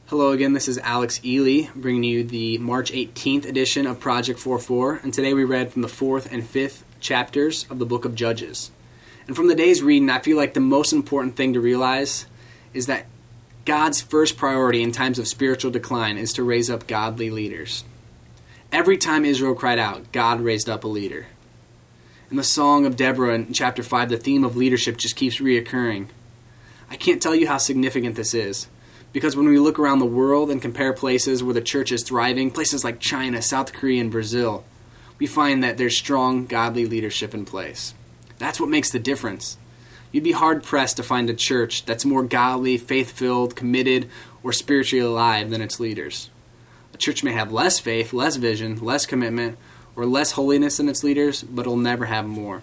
Hello again, this is Alex Ely bringing you the March 18th edition of Project 4:4, and today we read from the 4th and 5th chapters of the book of Judges. And from the day's reading, I feel like the most important thing to realize is that God's first priority in times of spiritual decline is to raise up godly leaders. Every time Israel cried out, God raised up a leader. In the Song of Deborah in chapter 5, the theme of leadership just keeps reoccurring. I can't tell you how significant this is. Because when we look around the world and compare places where the church is thriving, places like China, South Korea, and Brazil, we find that there's strong, godly leadership in place. That's what makes the difference. You'd be hard-pressed to find a church that's more godly, faith-filled, committed, or spiritually alive than its leaders. A church may have less faith, less vision, less commitment, or less holiness than its leaders, but it'll never have more.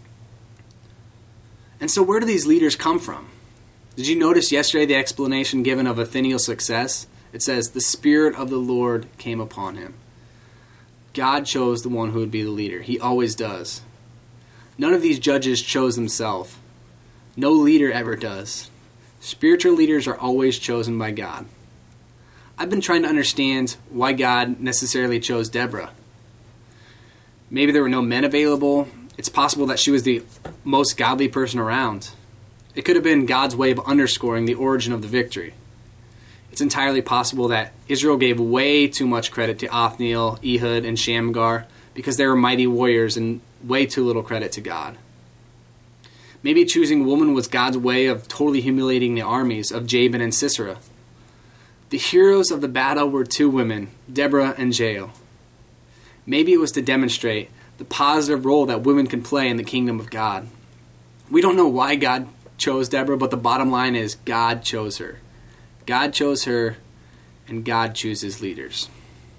And so where do these leaders come from? Did you notice yesterday the explanation given of Othniel's success? It says, the Spirit of the Lord came upon him. God chose the one who would be the leader. He always does. None of these judges chose themselves. No leader ever does. Spiritual leaders are always chosen by God. I've been trying to understand why God necessarily chose Deborah. Maybe there were no men available. It's possible that she was the most godly person around. It could have been God's way of underscoring the origin of the victory. It's entirely possible that Israel gave way too much credit to Othniel, Ehud, and Shamgar because they were mighty warriors and way too little credit to God. Maybe choosing a woman was God's way of totally humiliating the armies of Jabin and Sisera. The heroes of the battle were two women, Deborah and Jael. Maybe it was to demonstrate the positive role that women can play in the kingdom of God. We don't know why God chose Deborah, but the bottom line is God chose her. God chose her, and God chooses leaders.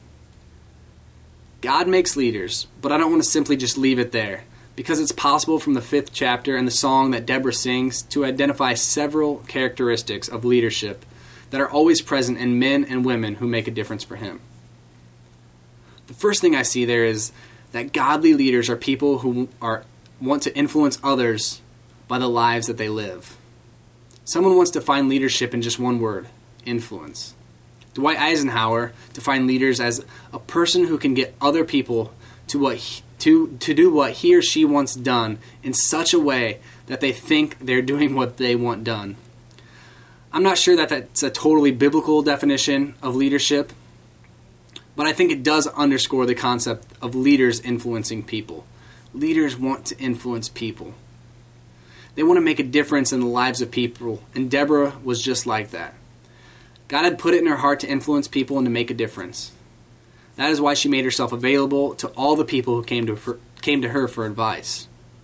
God makes leaders, but I don't want to simply just leave it there, because it's possible from the 5th chapter and the song that Deborah sings to identify several characteristics of leadership that are always present in men and women who make a difference for Him. The first thing I see there is that godly leaders are people who want to influence others by the lives that they live. Someone wants to find leadership in just one word, influence. Dwight Eisenhower defined leaders as a person who can get other people to do what he or she wants done in such a way that they think they're doing what they want done. I'm not sure that that's a totally biblical definition of leadership, but I think it does underscore the concept of leaders influencing people. Leaders want to influence people. They want to make a difference in the lives of people, and Deborah was just like that. God had put it in her heart to influence people and to make a difference. That is why she made herself available to all the people who came to her for advice.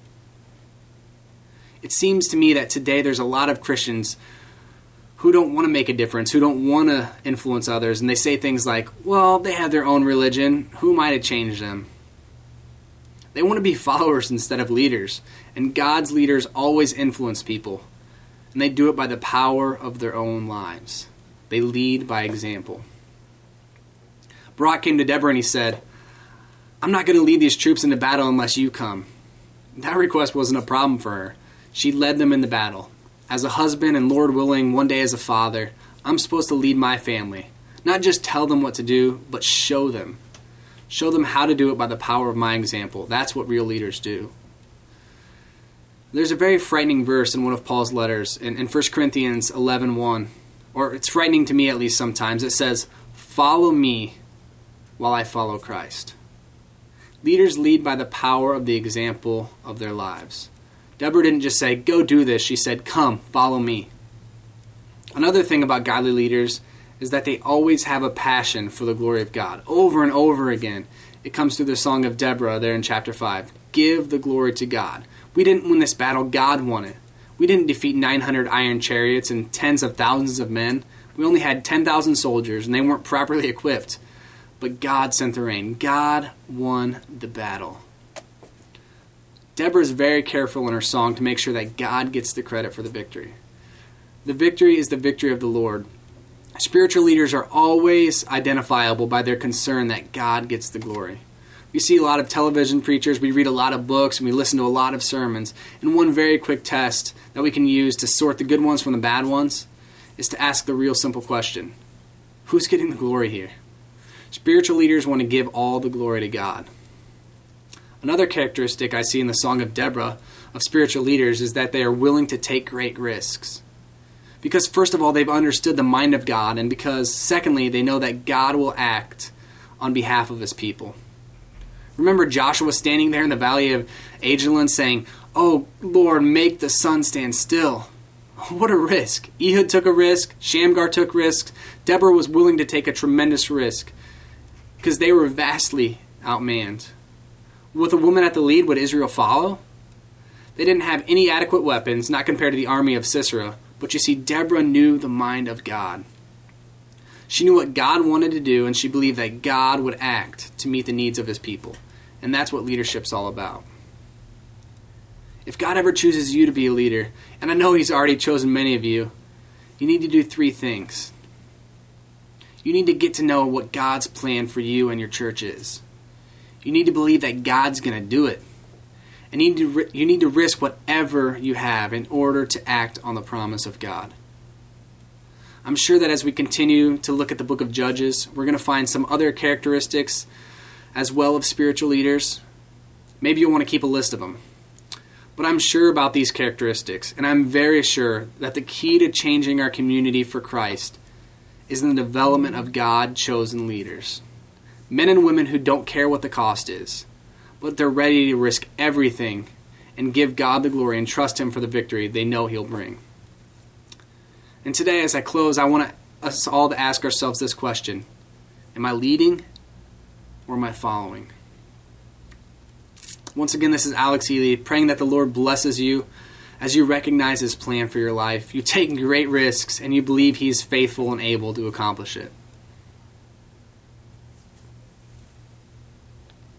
It seems to me that today there's a lot of Christians who don't want to make a difference, who don't want to influence others, and they say things like, well, they have their own religion, who am I to change them? They want to be followers instead of leaders, and God's leaders always influence people, and they do it by the power of their own lives. They lead by example. Barak came to Deborah and he said, I'm not going to lead these troops into battle unless you come. That request wasn't a problem for her. She led them into battle. As a husband and, Lord willing, one day as a father, I'm supposed to lead my family. Not just tell them what to do, but show them. Show them how to do it by the power of my example. That's what real leaders do. There's a very frightening verse in one of Paul's letters in 1 Corinthians 11:1, or it's frightening to me at least sometimes. It says, follow me while I follow Christ. Leaders lead by the power of the example of their lives. Deborah didn't just say, go do this. She said, come, follow me. Another thing about godly leaders is that they always have a passion for the glory of God. Over and over again, it comes through the Song of Deborah there in chapter 5. Give the glory to God. We didn't win this battle, God won it. We didn't defeat 900 iron chariots and tens of thousands of men. We only had 10,000 soldiers, and they weren't properly equipped. But God sent the rain. God won the battle. Deborah is very careful in her song to make sure that God gets the credit for the victory. The victory is the victory of the Lord. Spiritual leaders are always identifiable by their concern that God gets the glory. We see a lot of television preachers, we read a lot of books, and we listen to a lot of sermons. And one very quick test that we can use to sort the good ones from the bad ones is to ask the real simple question. Who's getting the glory here? Spiritual leaders want to give all the glory to God. Another characteristic I see in the Song of Deborah of spiritual leaders is that they are willing to take great risks. Because first of all, they've understood the mind of God, and because secondly, they know that God will act on behalf of his people. Remember Joshua standing there in the valley of Ajalon saying, "Oh Lord, make the sun stand still." What a risk. Ehud took a risk. Shamgar took risks. Deborah was willing to take a tremendous risk because they were vastly outmanned. With a woman at the lead, would Israel follow? They didn't have any adequate weapons, not compared to the army of Sisera. But you see, Deborah knew the mind of God. She knew what God wanted to do, and she believed that God would act to meet the needs of his people. And that's what leadership's all about. If God ever chooses you to be a leader, and I know he's already chosen many of you, you need to do 3 things. You need to get to know what God's plan for you and your church is. You need to believe that God's going to do it. And you need to risk whatever you have in order to act on the promise of God. I'm sure that as we continue to look at the book of Judges, we're going to find some other characteristics as well of spiritual leaders. Maybe you'll want to keep a list of them. But I'm sure about these characteristics, and I'm very sure that the key to changing our community for Christ is in the development of God-chosen leaders. Men and women who don't care what the cost is, but they're ready to risk everything and give God the glory and trust him for the victory they know he'll bring. And today, as I close, I want us all to ask ourselves this question: am I leading or am I following? Once again, this is Alex Ely, praying that the Lord blesses you as you recognize his plan for your life. You take great risks and you believe he's faithful and able to accomplish it.